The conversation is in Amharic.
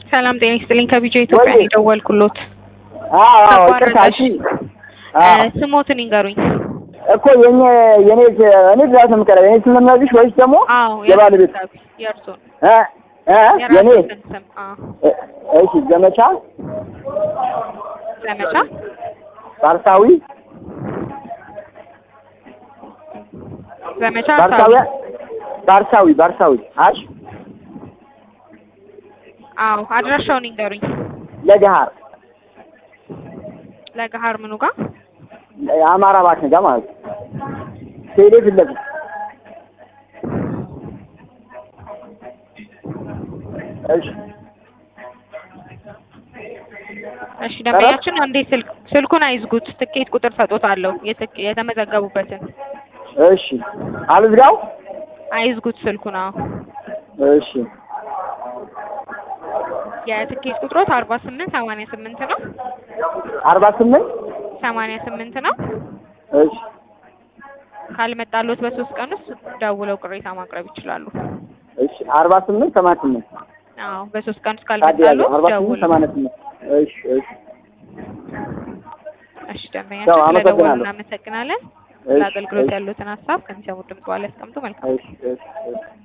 ሰላም ጤና ይስጥልኝ ከቢጆ ኢትዮጵያ ይደወልኩሎት። አዎ ተካሺ ስሞትን ይንገሩኝ እኮ የኔ እኔ ድረስ ነው የምቀረው። የኔ ስም ነው ወይስ ደግሞ የባለቤት የእርሶ የኔ እሺ ዘመቻ ባርሳዊ ዘመቻ ባርሳዊ አሽ አዎ አድራሻውን ይንገሩኝ። ለገሃር ምኑ ጋር አማራ ባንክ ጋር ማለት ቴሌ ፊት ለፊት እሺ ደንበኛችን አንዴ ስልኩን አይዝጉት፣ ትኬት ቁጥር ሰጥቶታለሁ የተመዘገቡበትን። እሺ አልዝጋው፣ አይዝጉት ስልኩን። አዎ እሺ የትኬት ቁጥሮት 4888 ነው። 4888 ነው። እሺ ካልመጣሎት በ3 ቀን ውስጥ ደውለው ቅሬታ ማቅረብ ይችላሉ። እሺ 4888 አዎ በ3 ቀን ውስጥ ካልመጣሎት ደውለው 4888 እሺ እሺ ደንበኛችን ስለደወሉ እናመሰግናለን። ለአገልግሎት ያሉትን ሀሳብ ከሚሰሙት ድምጽ በኋላ ያስቀምጡ። መልካም